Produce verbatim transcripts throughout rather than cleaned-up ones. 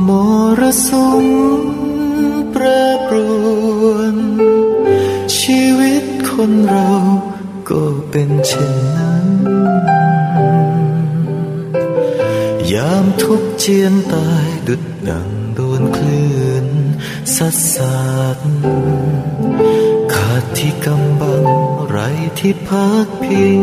มรสุมแปรปรวนชีวิตคนเราก็เป็นเช่นนั้นยามทุกข์เจียนตายดุจดังโดนคลื่นซัดสาดขาดที่กำบังไร้ที่พักพิง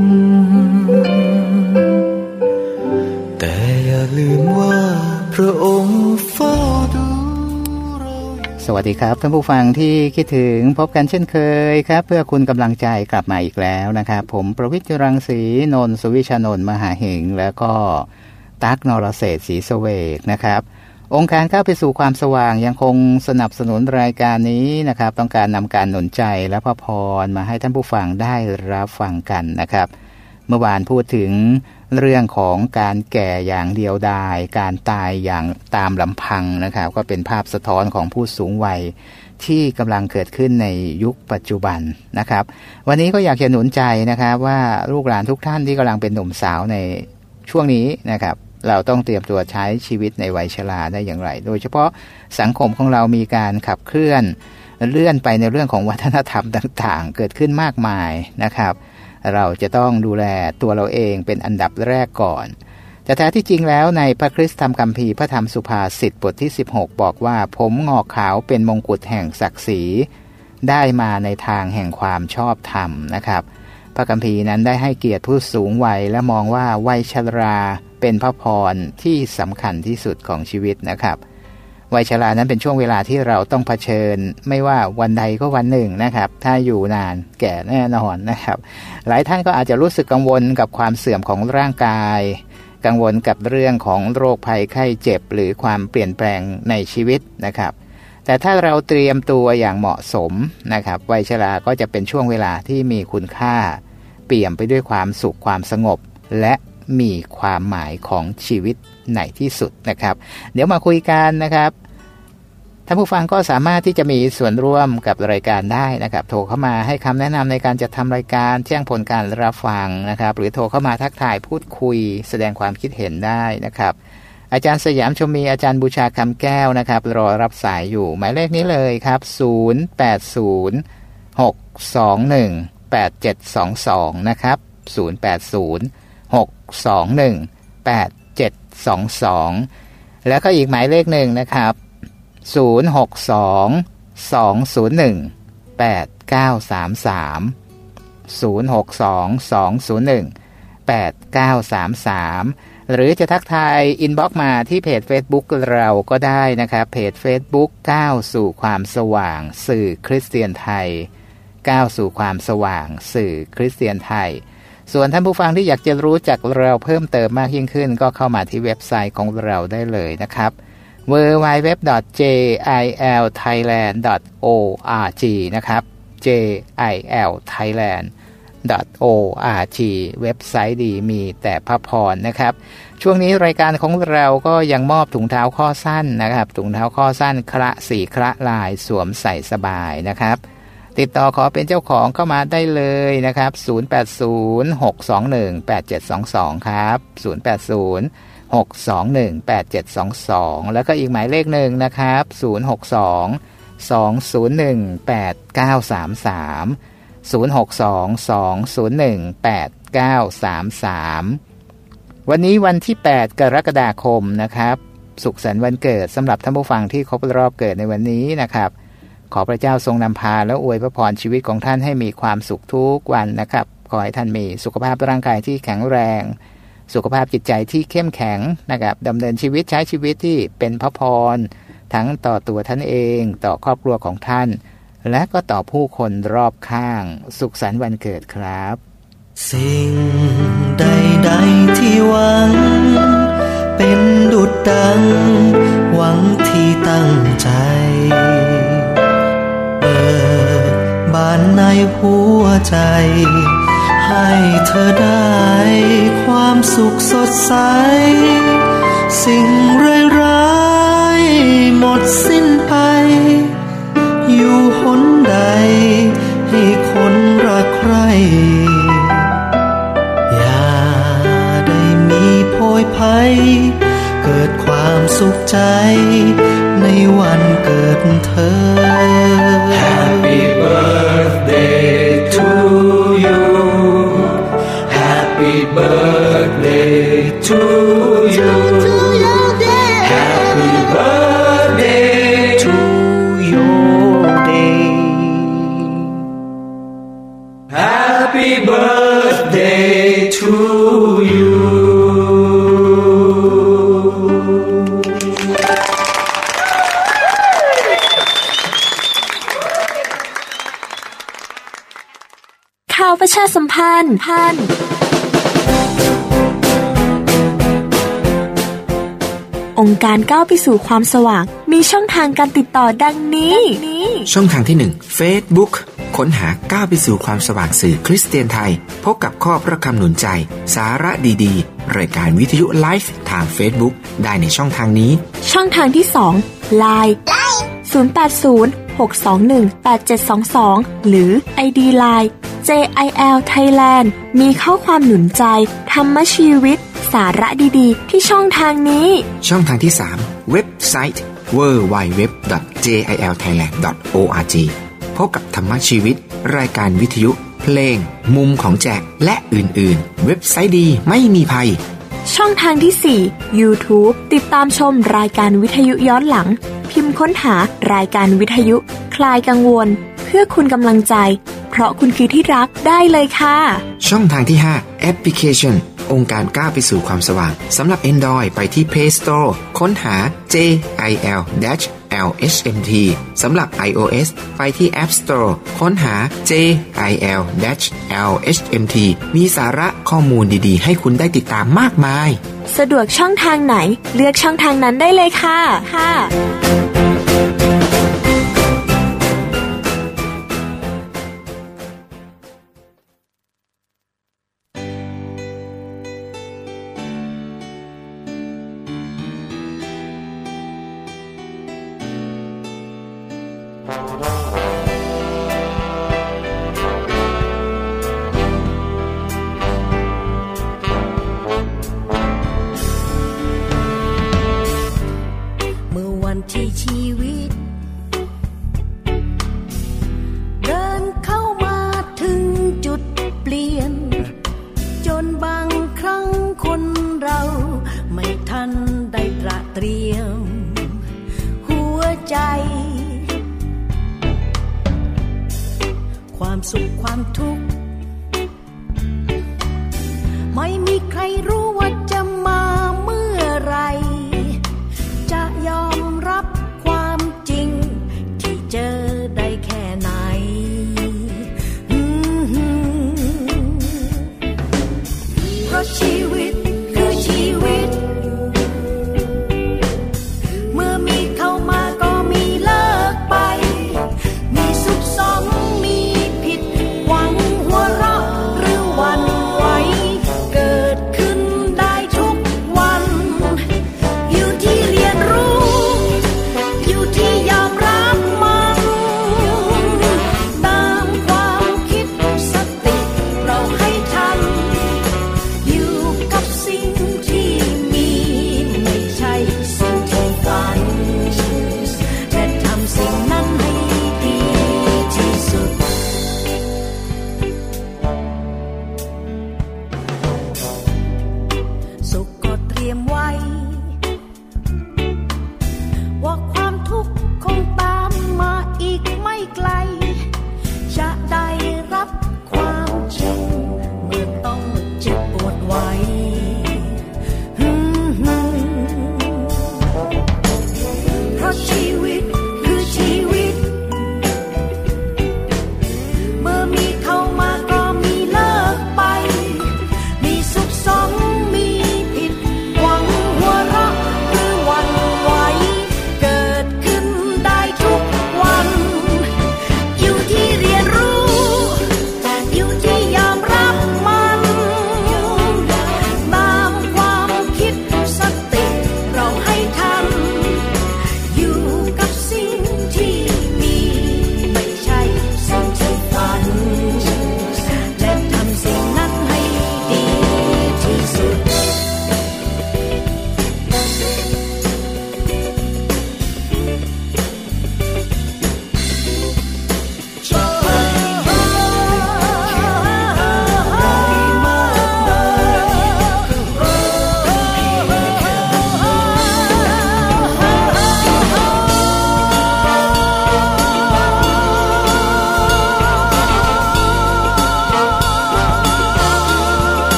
แต่อย่าลืมว่าพระองค์เฝ้าดูเราสวัสดีครับท่านผู้ฟังที่คิดถึงพบกันเช่นเคยครับเพื่อคุณกำลังใจกลับมาอีกแล้วนะครับผมประวิตร รังสีนนท์สุวิชานนท์มหาเหงแล้วก็ตั๊กนรเศรษฐ์ศรีเสวกนะครับองค์การก้าวไปสู่ความสว่างยังคงสนับสนุนรายการนี้นะครับต้องการนำการหนุนใจและพระพรมาให้ท่านผู้ฟังได้รับฟังกันนะครับเมื่อวานพูดถึงเรื่องของการแก่อย่างเดียวดายการตายอย่างตามลำพังนะครับก็เป็นภาพสะท้อนของผู้สูงวัยที่กำลังเกิดขึ้นในยุคปัจจุบันนะครับวันนี้ก็อยากจะหนุนใจนะครับว่าลูกหลานทุกท่านที่กำลังเป็นหนุ่มสาวในช่วงนี้นะครับเราต้องเตรียมตัวใช้ชีวิตในวัยชราได้อย่างไรโดยเฉพาะสังคมของเรามีการขับเคลื่อนเลื่อนไปในเรื่องของวัฒนธรรมต่างๆเกิดขึ้นมากมายนะครับเราจะต้องดูแลตัวเราเองเป็นอันดับแรกก่อนแต่แท้ที่จริงแล้วในพระคริสตธรรมคัมภีร์พระธรรมสุภาษิตบทที่สิบหกบอกว่าผมงอกขาวเป็นมงกุฎแห่งศักดิ์ศรีได้มาในทางแห่งความชอบธรรมนะครับพระคัมภีร์นั้นได้ให้เกียรติผู้สูงวัยและมองว่าวัยชราเป็นพระพรที่สำคัญที่สุดของชีวิตนะครับวัยชรานั้นเป็นช่วงเวลาที่เราต้องเผชิญไม่ว่าวันใดก็วันหนึ่งนะครับถ้าอยู่นานแก่แน่นอนนะครับหลายท่านก็อาจจะรู้สึกกังวลกับความเสื่อมของร่างกายกังวลกับเรื่องของโรคภัยไข้เจ็บหรือความเปลี่ยนแปลงในชีวิตนะครับแต่ถ้าเราเตรียมตัวอย่างเหมาะสมนะครับวัยชราก็จะเป็นช่วงเวลาที่มีคุณค่าเปี่ยมไปด้วยความสุขความสงบและมีความหมายของชีวิตในที่สุดนะครับเดี๋ยวมาคุยกันนะครับท่านผู้ฟังก็สามารถที่จะมีส่วนร่วมกับรายการได้นะครับโทรเข้ามาให้คำแนะนำในการจัดทำรายการแจ้งผลการรับฟังนะครับหรือโทรเข้ามาทักทายพูดคุยแสดงความคิดเห็นได้นะครับอาจารย์สยามชมมีอาจารย์บูชาคำแก้วนะครับรอรับสายอยู่หมายเลขนี้เลยครับศูนย์ แปด ศูนย์ หก สอง หนึ่ง แปด เจ็ด สอง สองนะครับศูนย์ แปด ศูนย์ หก สอง หนึ่ง แปด เจ็ด สอง สองแล้วก็อีกหมายเลขหนึ่งนะครับศูนย์ หก สอง สอง ศูนย์ หนึ่ง แปด เก้า สาม สามศูนย์ หก สอง สอง ศูนย์ หนึ่ง แปด เก้า สาม สามหรือจะทักทายอินบ็อกซ์มาที่เพจ Facebook เราก็ได้นะครับเพจ Facebook ก้าวสู่ความสว่างสื่อคริสเตียนไทยก้าวสู่ความสว่างสื่อคริสเตียนไทยส่วนท่านผู้ฟังที่อยากจะรู้จักเราเพิ่มเติมมากยิ่งขึ้นก็เข้ามาที่เว็บไซต์ของเราได้เลยนะครับ ดับเบิลยู ดับเบิลยู ดับเบิลยู ดอท เจ ไอ แอล ไทยแลนด์ ดอท โอ อาร์ จี นะครับ เจ ไอ แอล ไทยแลนด์ ดอท โอ อาร์ จี เว็บไซต์ดีมีแต่พระพรนะครับช่วงนี้รายการของเราก็ยังมอบถุงเท้าข้อสั้นนะครับถุงเท้าข้อสั้นคละสีคละลายสวมใส่สบายนะครับติดต่อขอเป็นเจ้าของเข้ามาได้เลยนะครับศูนย์ แปด ศูนย์ หก สอง หนึ่ง แปด เจ็ด สอง สองครับศูนย์ แปด ศูนย์ หก สอง หนึ่ง แปด เจ็ด สอง สองแล้วก็อีกหมายเลขหนึ่งนะครับศูนย์ หก สอง สอง ศูนย์ หนึ่ง แปด เก้า สาม สามศูนย์ หก สอง สอง ศูนย์ หนึ่ง แปด เก้า สาม สามวันนี้วันที่แปดกรกฎาคมนะครับสุขสันต์วันเกิดสำหรับท่านผู้ฟังที่ครบรอบเกิดในวันนี้นะครับขอพระเจ้าทรงนำพาและอวยพระพรชีวิตของท่านให้มีความสุขทุกวันนะครับขอให้ท่านมีสุขภาพร่างกายที่แข็งแรงสุขภาพจิตใจที่เข้มแข็งนะครับดำเนินชีวิตใช้ชีวิตที่เป็นพระพรทั้งต่อตัวท่านเองต่อครอบครัวของท่านและก็ต่อผู้คนรอบข้างสุขสันต์วันเกิดครับสิ่งใดๆที่หวังเป็นดุจดังหวังที่ตั้งใจเปิดบานในหัวใจให้เธอได้ความสุขสดใสสิ่งร้ายๆหมดสิ้นไปอยู่หนใดให้คนรักใครอย่าได้มีโพยภัยเกิดความสุขใจในวันเกิดเธอ Happy birthday to you Happy birthday to you Happy birthday to your day Happy birthday to you ข่าวประชาสัมพันธ์พันองค์การก้าวไปสู่ความสว่างมีช่องทางการติดต่อดังนี้ช่องทางที่หนึ่ง Facebook ค้นหาก้าวไปสู่ความสว่างสื่อคริสเตียนไทยพบกับข้อพระคำหนุนใจสาระดีๆรายการวิทยุไลฟ์ทาง Facebook ได้ในช่องทางนี้ช่องทางที่สอง ไลน์ ศูนย์ แปด ศูนย์ หก สอง หนึ่ง แปด เจ็ด สอง สอง หรือ ไอ ดี ไลน์ เจ ไอ แอล Thailand มีข้อความหนุนใจธรรมชีวิตสาระดีๆที่ช่องทางนี้ช่องทางที่สามเว็บไซต์ ดับเบิลยู ดับเบิลยู ดับเบิลยู ดอท เจ ไอ แอล ไทยแลนด์ ดอท โอ อาร์ จี พบกับธรรมชีวิตรายการวิทยุเพลงมุมของแจกและอื่นๆเว็บไซต์ดีไม่มีภัยช่องทางที่สี่ YouTube ติดตามชมรายการวิทยุย้อนหลังพิมพ์ค้นหารายการวิทยุคลายกังวลเพื่อคุณกำลังใจเพราะคุณคือที่รักได้เลยค่ะช่องทางที่ห้าแอปพลิเคชันองค์การก้าวไปสู่ความสว่างสำหรับ Android ไปที่ Play Store ค้นหา เจ ไอ แอล แอล เอช เอ็ม ที สำหรับ iOS ไปที่ App Store ค้นหา เจ ไอ แอล แอล เอช เอ็ม ที มีสาระข้อมูลดีๆให้คุณได้ติดตามมากมายสะดวกช่องทางไหนเลือกช่องทางนั้นได้เลยค่ะค่ะที่ชีวิตเดินเข้ามาถึงจุดเปลี่ยนจนบางครั้งคนเราไม่ทันได้ตระเตรียมหัวใจความสุขความทุกข์ไม่มีใครรู้ว่าจะมาเมื่อไรจะยอมรับความจริงที่เจอได้แค่ไหนเพราะชีวิตคือชีวิตเมื่อมีเข้ามาก็มีเลิกไปมีสุขสมมีผิดหวังหัวเราะหรือหวั่นไหวเกิดขึ้น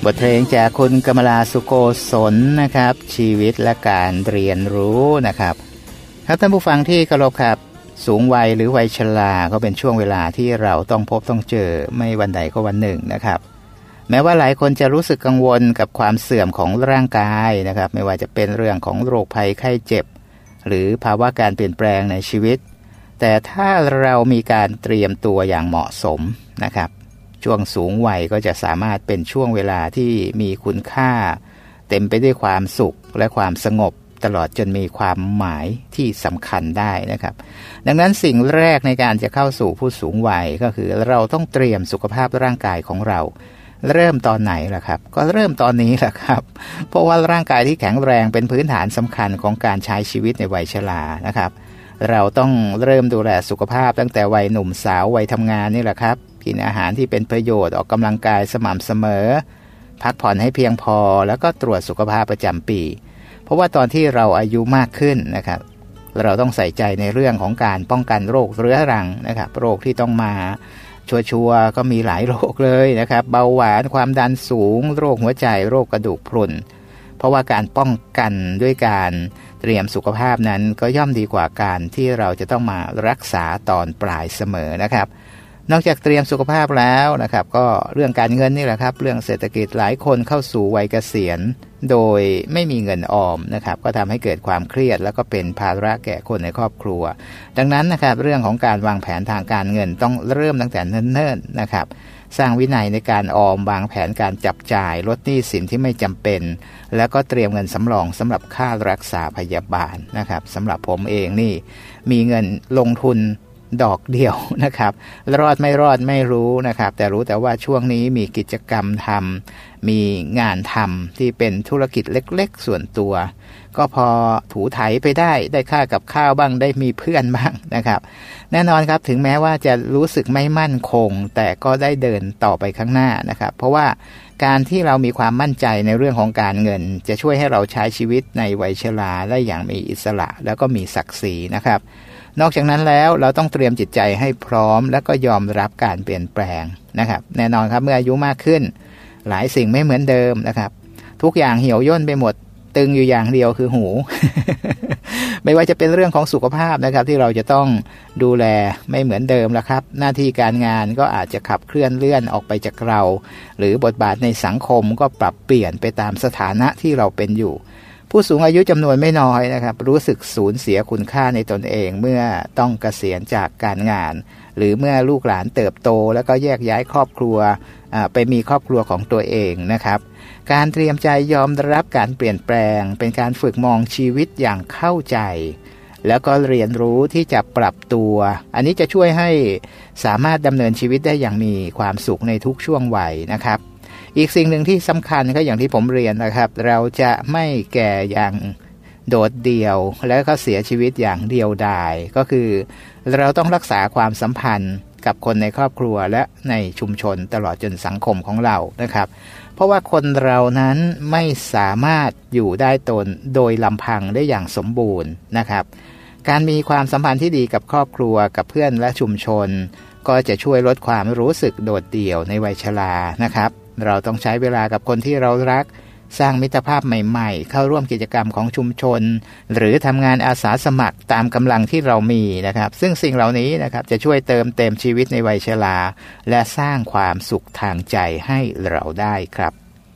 บทเพลงจากคุณกมลาสุโกศลนะครับชีวิตและการเรียนรู้นะครับครับท่านผู้ฟังที่เคารพครับสูงวัยหรือวัยชราก็เป็นช่วงเวลาที่เราต้องพบต้องเจอไม่วันใดก็วันหนึ่งนะครับแม้ว่าหลายคนจะรู้สึกกังวลกับความเสื่อมของร่างกายนะครับไม่ว่าจะเป็นเรื่องของโรคภัยไข้เจ็บหรือภาวะการเปลี่ยนแปลงในชีวิตแต่ถ้าเรามีการเตรียมตัวอย่างเหมาะสมนะครับช่วงสูงวัยก็จะสามารถเป็นช่วงเวลาที่มีคุณค่าเต็มไปด้วยความสุขและความสงบตลอดจนมีความหมายที่สำคัญได้นะครับดังนั้นสิ่งแรกในการจะเข้าสู่ผู้สูงวัยก็คือเราต้องเตรียมสุขภาพร่างกายของเราเริ่มตอนไหนล่ะครับก็เริ่มตอนนี้แหละครับเพราะว่าร่างกายที่แข็งแรงเป็นพื้นฐานสำคัญของการใช้ชีวิตในวัยชรานะครับเราต้องเริ่มดูแลสุขภาพตั้งแต่วัยหนุ่มสาววัยทำงานนี่แหละครับกินอาหารที่เป็นประโยชน์ออกกำลังกายสม่ำเสมอพักผ่อนให้เพียงพอแล้วก็ตรวจสุขภาพประจำปีเพราะว่าตอนที่เราอายุมากขึ้นนะครับเราต้องใส่ใจในเรื่องของการป้องกันโรคเรื้อรังนะครับโรคที่ต้องมาชัวร์ๆก็มีหลายโรคเลยนะครับเบาหวานความดันสูงโรคหัวใจโรคกระดูกพรุนเพราะว่าการป้องกันด้วยการเตรียมสุขภาพนั้นก็ย่อมดีกว่าการที่เราจะต้องมารักษาตอนปลายเสมอนะครับนอกจากเตรียมสุขภาพแล้วนะครับก็เรื่องการเงินนี่แหละครับเรื่องเศรษฐกิจหลายคนเข้าสู่วัยเกษียณโดยไม่มีเงินออมนะครับก็ทำให้เกิดความเครียดแล้วก็เป็นภาระแก่คนในครอบครัวดังนั้นนะครับเรื่องของการวางแผนทางการเงินต้องเริ่มตั้งแต่เนิ่นๆนะครับสร้างวินัยในการออมวางแผนการจับจ่ายลดหนี้สินที่ไม่จำเป็นแล้วก็เตรียมเงินสำรองสำหรับค่ารักษาพยาบาลนะครับสำหรับผมเองนี่มีเงินลงทุนดอกเดียวนะครับรอดไม่รอดไม่รู้นะครับแต่รู้แต่ว่าช่วงนี้มีกิจกรรมทำมีงานทำที่เป็นธุรกิจเล็กๆส่วนตัวก็พอถูไถไปได้ได้ค่ากับข้าวบ้างได้มีเพื่อนบ้างนะครับแน่นอนครับถึงแม้ว่าจะรู้สึกไม่มั่นคงแต่ก็ได้เดินต่อไปข้างหน้านะครับเพราะว่าการที่เรามีความมั่นใจในเรื่องของการเงินจะช่วยให้เราใช้ชีวิตในวัยชราได้อย่างมีอิสระแล้วก็มีศักดิ์ศรีนะครับนอกจากนั้นแล้วเราต้องเตรียมจิตใจให้พร้อมและก็ยอมรับการเปลี่ยนแปลงนะครับแน่นอนครับเมื่ออายุมากขึ้นหลายสิ่งไม่เหมือนเดิมนะครับทุกอย่างเหี่ยวย่นไปหมดตึงอยู่อย่างเดียวคือหู ไม่ว่าจะเป็นเรื่องของสุขภาพนะครับที่เราจะต้องดูแลไม่เหมือนเดิมแล้วครับหน้าที่การงานก็อาจจะขับเคลื่อนเลื่อนออกไปจากเราหรือบทบาทในสังคมก็ปรับเปลี่ยนไปตามสถานะที่เราเป็นอยู่ผู้สูงอายุจำนวนไม่น้อยนะครับรู้สึกสูญเสียคุณค่าในตนเองเมื่อต้องเกษียณจากการงานหรือเมื่อลูกหลานเติบโตแล้วก็แยกย้ายครอบครัวไปมีครอบครัวของตัวเองนะครับการเตรียมใจยอมรับการเปลี่ยนแปลงเป็นการฝึกมองชีวิตอย่างเข้าใจแล้วก็เรียนรู้ที่จะปรับตัวอันนี้จะช่วยให้สามารถดำเนินชีวิตได้อย่างมีความสุขในทุกช่วงวัยนะครับอีกสิ่งหนึ่งที่สำคัญก็อย่างที่ผมเรียนนะครับเราจะไม่แก่อย่างโดดเดี่ยวแล้วก็เสียชีวิตอย่างเดียวดายก็คือเราต้องรักษาความสัมพันธ์กับคนในครอบครัวและในชุมชนตลอดจนสังคมของเรานะครับเพราะว่าคนเรานั้นไม่สามารถอยู่ได้ตนโดยลำพังได้อย่างสมบูรณ์นะครับการมีความสัมพันธ์ที่ดีกับครอบครัวกับเพื่อนและชุมชนก็จะช่วยลดความรู้สึกโดดเดี่ยวในวัยชรานะครับเราต้องใช้เวลากับคนที่เรารักสร้างมิตรภาพใหม่ๆเข้าร่วมกิจกรรมของชุมชนหรือทำงานอาสาสมัครตามกำลังที่เรามีนะครับซึ่งสิ่งเหล่านี้นะครับจะช่วยเติมเต็มชีวิตในวัยชราและสร้างความสุขทางใจให้เราได้ครับ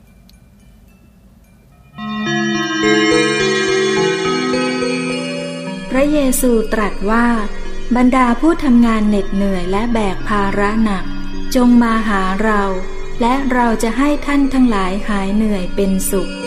พระเยซูตรัสว่าบรรดาผู้ทำงานเหน็ดเหนื่อยและแบกภาระหนักจงมาหาเราและเราจะให้ท่านทั้งหลายหายเหนื่อยเป็นสุข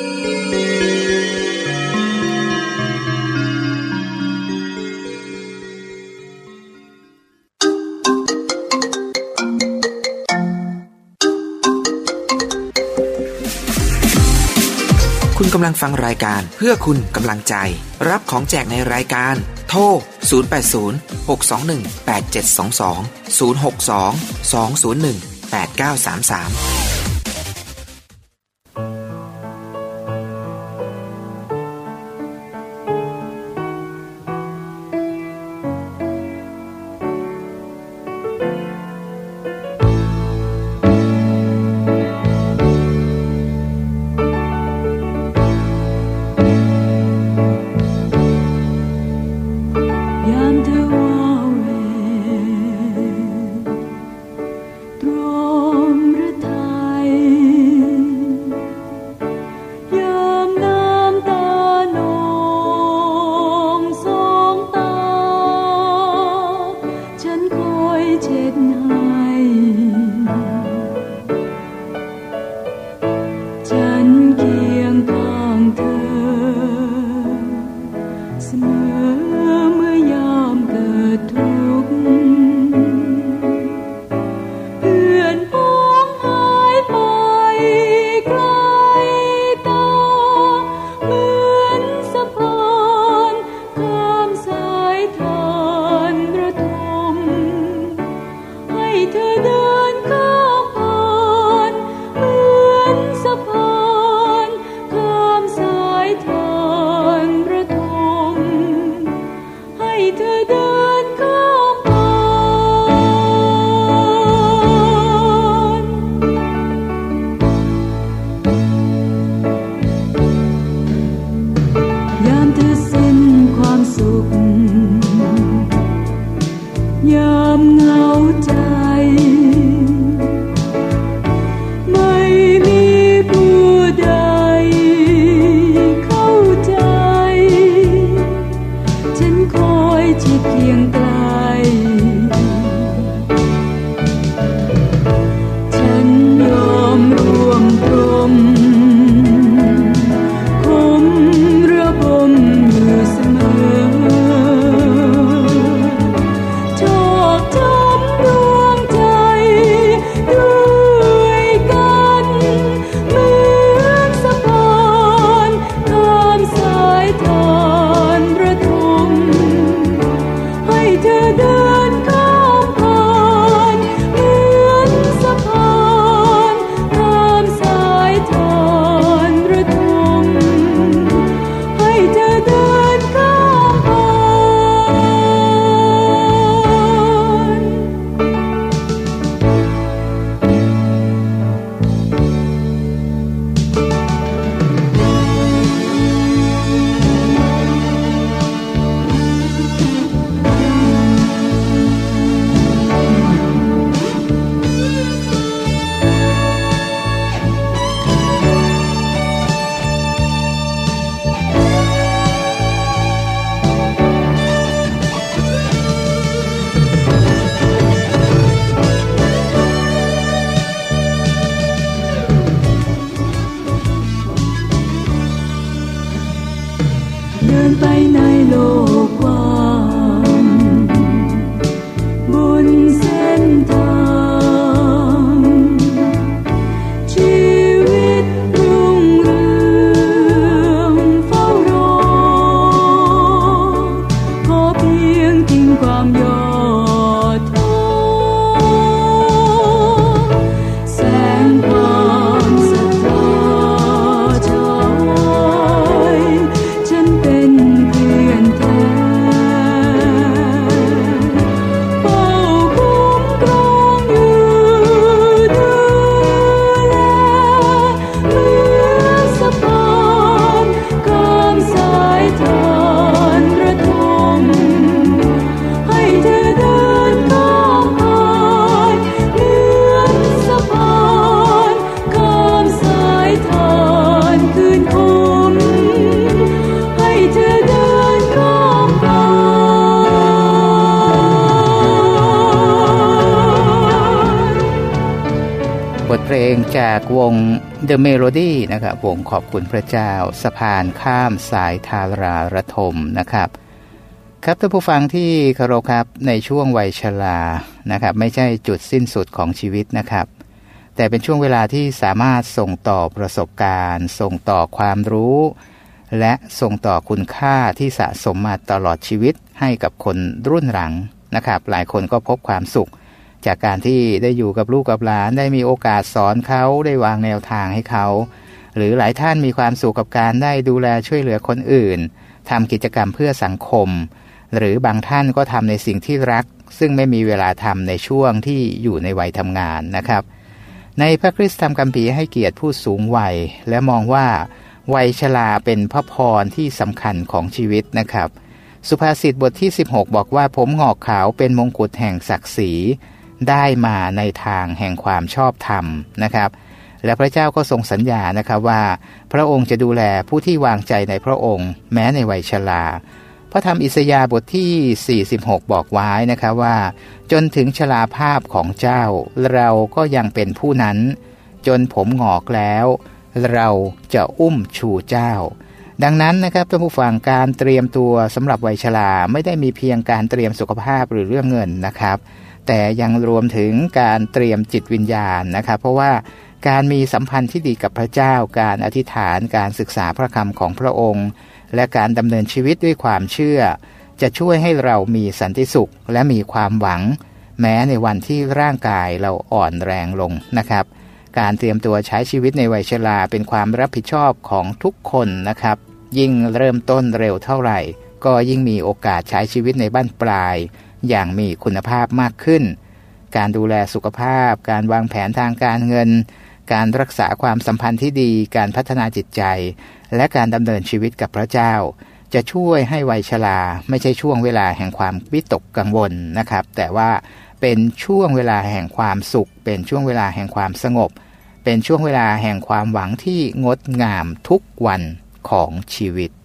คุณกำลังฟังรายการเพื่อคุณกำลังใจรับของแจกในรายการโทรศูนย์ แปด ศูนย์ หก สอง หนึ่ง แปด เจ็ด สอง สอง ศูนย์ หก สอง สอง ศูนย์ หนึ่ง แปด เก้า สาม สามคอยเช็ดให้ฉันเคียงข้างเธอเสมอเมื่อยามเกิดทุกข์เพื่อนพ้องหายไปไกลตาเหมือนสะพานข้ามสายทานระทมให้เธอเดินข้ามผ่านเหมือนสะพานข้ามสายทานระทมให้เธอเดินข้ามผ่านยามเธอสิ้นความสุขยามเหงาใจไม่มีผู้ใดเข้าใจฉันคอยชิดเคียงไกลฉันยอมร่วมตรมคมระบมอยู่เสมอชอบช้ำดวงใจด้วยกันเหมือนสะพานข้ามสายทานระทมให้เธอเดินข้ามผ่านเหมือนสะพานข้ามสายทานระทมให้เธอเดินข้ามผ่านเดินไปในโลกกว้างบนเส้นทางชีวิตรุ่งเรืองเฝ้ารอขอเพียงทิ้งความย่อท้อแสงความศรัทธาฉายฉันเป็นเพื่อนแท้เฝ้าคุ้มครองอยู่ดูแลเหมือนสะพานข้ามสายทานระทมให้เธอเดินข้ามผ่านเหมือนสะพานข้ามสายทานคืนคมให้เธอเดินข้ามผ่านบทเพลงจากวง The Melody นะครับวงขอบคุณพระเจ้าสะพานข้ามสายทาราระทมนะครับครับท่านผู้ฟังที่เคารพครับในช่วงวัยชรานะครับไม่ใช่จุดสิ้นสุดของชีวิตนะครับแต่เป็นช่วงเวลาที่สามารถส่งต่อประสบการณ์ส่งต่อความรู้และส่งต่อคุณค่าที่สะสมมาตลอดชีวิตให้กับคนรุ่นหลังนะครับหลายคนก็พบความสุขจากการที่ได้อยู่กับลูกกับหลานได้มีโอกาสสอนเขาได้วางแนวทางให้เขาหรือหลายท่านมีความสุขกับการได้ดูแลช่วยเหลือคนอื่นทำกิจกรรมเพื่อสังคมหรือบางท่านก็ทำในสิ่งที่รักซึ่งไม่มีเวลาทำในช่วงที่อยู่ในวัยทำงานนะครับในพระคริสตธรรมคัมภีร์ให้เกียรติผู้สูงวัยและมองว่าวัยชราเป็นพระพรที่สำคัญของชีวิตนะครับสุภาษิตบทที่สิบหกบอกว่าผมงอกขาวเป็นมงกุฎแห่งศักดิ์ศรีได้มาในทางแห่งความชอบธรรมนะครับและพระเจ้าก็ทรงสัญญานะครับว่าพระองค์จะดูแลผู้ที่วางใจในพระองค์แม้ในวัยชราพระธรรมอิสยาห์บทที่สี่สิบหกบอกไว้นะครับว่าจนถึงชราภาพของเจ้าเราก็ยังเป็นผู้นั้นจนผมหงอกแล้วเราจะอุ้มชูเจ้าดังนั้นนะครับท่านผู้ฟังการเตรียมตัวสำหรับวัยชราไม่ได้มีเพียงการเตรียมสุขภาพหรือเรื่องเงินนะครับแต่ยังรวมถึงการเตรียมจิตวิญญาณนะครับเพราะว่าการมีสัมพันธ์ที่ดีกับพระเจ้าการอธิษฐานการศึกษาพระคำของพระองค์และการดำเนินชีวิตด้วยความเชื่อจะช่วยให้เรามีสันติสุขและมีความหวังแม้ในวันที่ร่างกายเราอ่อนแรงลงนะครับการเตรียมตัวใช้ชีวิตในวัยชราเป็นความรับผิดชอบของทุกคนนะครับยิ่งเริ่มต้นเร็วเท่าไหร่ก็ยิ่งมีโอกาสใช้ชีวิตในบั้นปลายอย่างมีคุณภาพมากขึ้นการดูแลสุขภาพการวางแผนทางการเงินการรักษาความสัมพันธ์ที่ดีการพัฒนาจิตใจและการดำเนินชีวิตกับพระเจ้าจะช่วยให้วัยชราไม่ใช่ช่วงเวลาแห่งความวิตกกังวลนะครับแต่ว่าเป็นช่วงเวลาแห่งความสุขเป็นช่วงเวลาแห่งความสงบเป็นช่วงเวลาแห่งความหวังที่งดงามทุกวันของชีวิต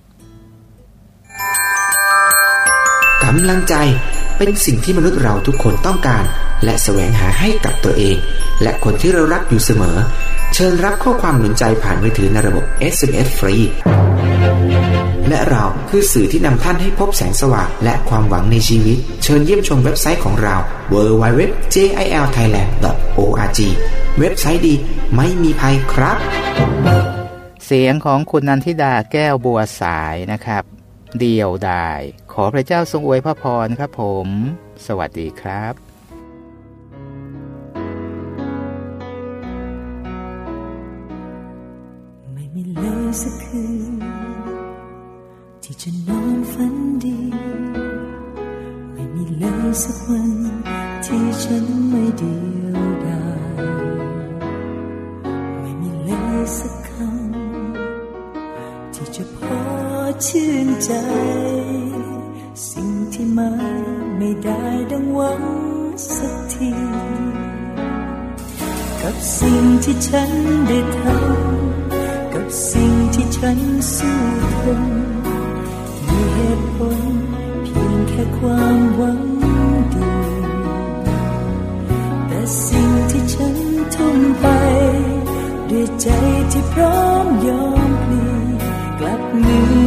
กำลังใจเป็นสิ่งที่มนุษย์เราทุกคนต้องการและแสวงหาให้กับตัวเองและคนที่เรารักอยู่เสมอเชิญรับข้อความหนุนใจผ่านมือถือในระบบ เอส เอ็ม เอส ฟรีและเราคือสื่อที่นำท่านให้พบแสงสว่างและความหวังในชีวิตเชิญเยี่ยมชมเว็บไซต์ของเรา ดับเบิลยู ดับเบิลยู ดับเบิลยู ดอท เจ ไอ แอล ไทยแลนด์ ดอท โอ อาร์ จี เว็บไซต์ดีไม่มีภัยครับเสียงของคุณนันทิดาแก้วบัวสายนะครับเดียวดายขอพระเจ้าทรงอวยพระพรครับผมสวัสดีครับไม่มีเลยสักคืนที่จะนอนฝันดีไม่มีเลยสักวันที่ฉันไม่เดียวดายไม่มีเลยสักคำที่จะพอชื่นใจสิ่งที่มาไม่ได้ดังหวังสักทีกับสิ่งที่ฉันได้ทำกับสิ่งที่ฉันสู้ทนมีเหตุผลเพียงแค่ความหวังดีแต่สิ่งที่ฉันทุ่มไปด้วยใจที่พร้อมยอมพลีกลับเหนื่